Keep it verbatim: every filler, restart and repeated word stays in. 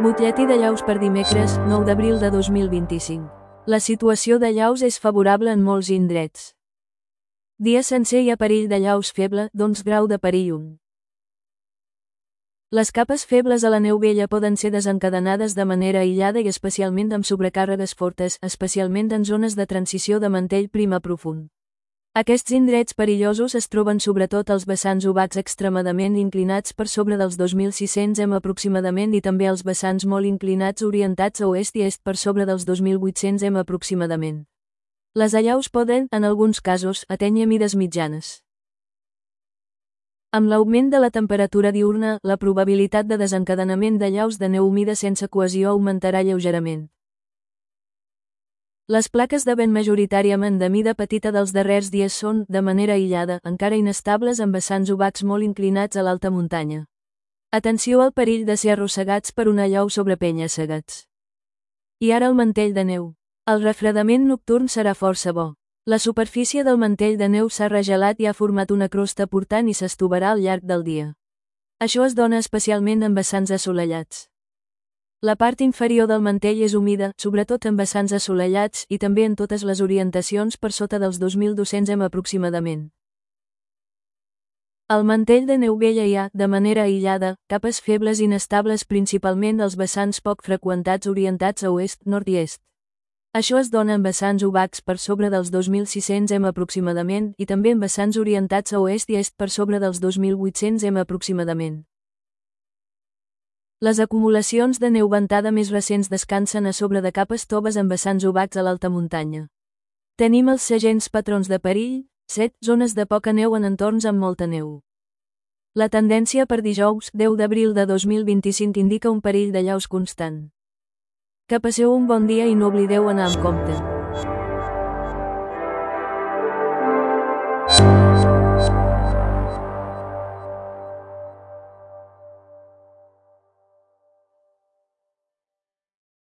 Butlletí de llaus per dimecres, nou d'abril de dos mil vint-i-cinc. La situació de llaus és favorable en molts indrets. Dia sencer hi ha perill de llaus feble, d'onze grau de perill un. Les capes febles a la neu vella poden ser desencadenades de manera aïllada i especialment amb sobrecàrregues fortes, especialment en zones de transició de mantell prim a profund. Aquests indrets perillosos es troben sobretot als vessants obacs extremadament inclinats per sobre dels dos mil sis-cents m aproximadament i també als vessants molt inclinats orientats a oest i est per sobre dels dos mil vuit-cents m aproximadament. Les allaus poden, en alguns casos, atènyer mides mitjanes. Amb l'augment de la temperatura diürna, la probabilitat de desencadenament de llaus de neu humida sense cohesió augmentarà lleugerament. Les plaques de vent majoritàriament de mida petita dels darrers dies són, de manera aïllada, encara inestables amb vessants obacs molt inclinats a l'alta muntanya. Atenció al perill de ser arrossegats per una llau sobre penya-segats. I ara el mantell de neu. El refredament nocturn serà força bo. La superfície del mantell de neu s'ha regelat i ha format una crosta portant i s'estovarà al llarg del dia. Això es dona especialment en vessants assolellats. La part inferior del mantell és humida, sobretot en vessants assolellats i també en totes les orientacions per sota dels dos mil dos-cents m aproximadament. Al mantell de neu vella hi ha, de manera aïllada, capes febles inestables principalment als vessants poc freqüentats orientats a oest, nord i est. Això es dona en vessants obacs per sobre dels dos mil sis-cents m aproximadament i també en vessants orientats a oest i est per sobre dels dos mil vuit-cents m aproximadament. Les acumulacions de neu ventada més recents descansen a sobre de capes toves en vessants obacs a l'alta muntanya. Tenim els segents patrons de perill, set zones de poca neu en entorns amb molta neu. La tendència per dijous, deu d'abril de dos mil vint-i-cinc indica un perill de llaus constant. Que passeu un bon dia i no oblideu anar amb compte.